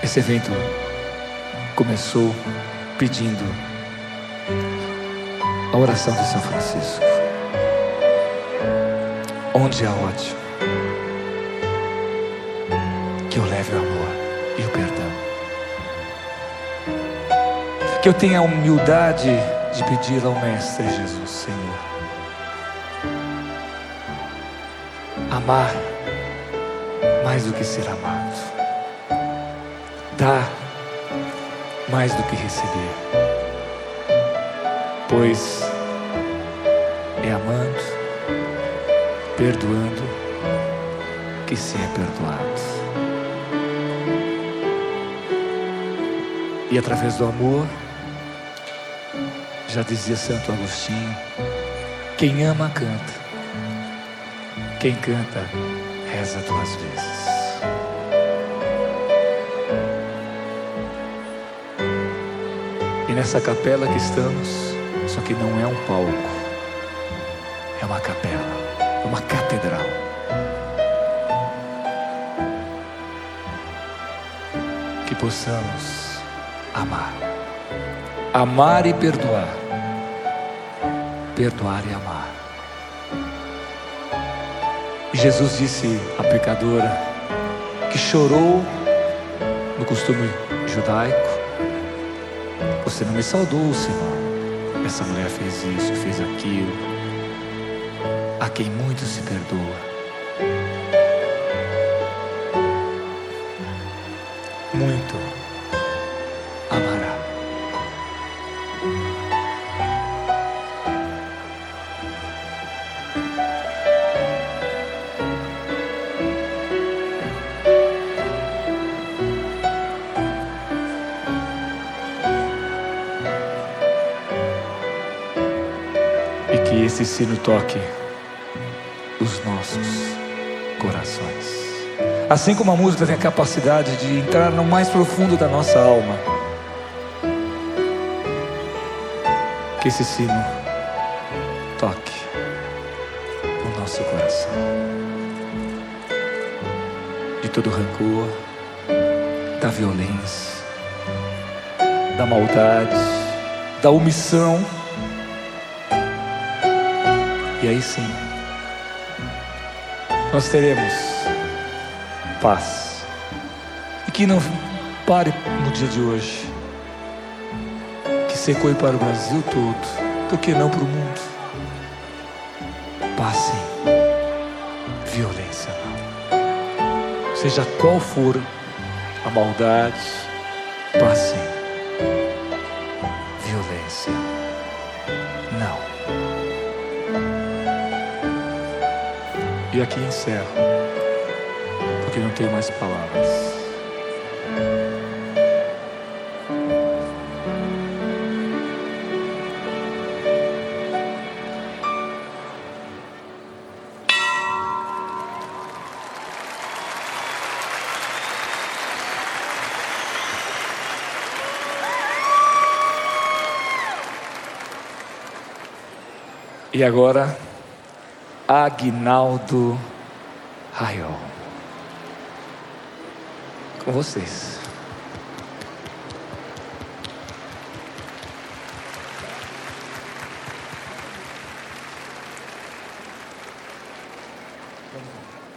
Esse evento começou pedindo a oração de São Francisco. Onde há ódio, que eu leve o amor e o perdão. Que eu tenha a humildade de pedir ao Mestre Jesus: Senhor, amar mais do que ser amado, dar mais do que receber, pois é amando, perdoando, que se é perdoado. E através do amor, já dizia Santo Agostinho, quem ama canta, quem canta reza 2 vezes. E nessa capela que estamos, só que não é um palco, é uma capela, é uma catedral. Que possamos amar, amar e perdoar, perdoar e amar. E Jesus disse à pecadora que chorou no costume judaico: você não me saudou, Senhor. Essa mulher fez isso, fez aquilo. A quem muito se perdoa, muito amará. E que esse sino toque os nossos corações. Assim como a música tem a capacidade de entrar no mais profundo da nossa alma, que esse sino toque o nosso coração. De todo rancor, da violência, da maldade, da omissão. E aí sim, nós teremos paz. E que não pare no dia de hoje, que se ecoe para o Brasil todo, por que não para o mundo? Paz sim, violência não. Seja qual for a maldade, paz sim, violência não. E aqui encerro, porque não tenho mais palavras. E agora, Aguinaldo Raiol, com vocês.